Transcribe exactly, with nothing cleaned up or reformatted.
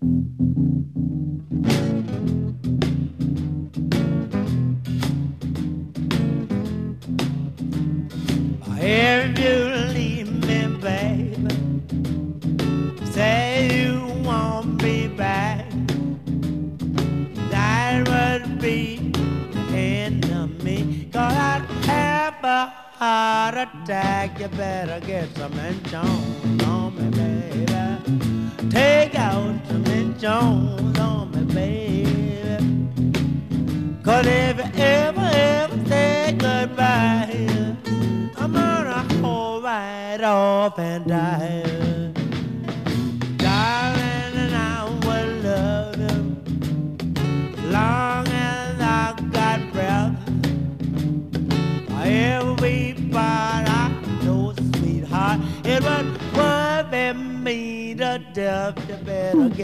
If you leave me, baby, say you won't be back, that would be the end of me. Cause I'd have a heart attack. You better get some Jones on me, baby. Take out some Jones.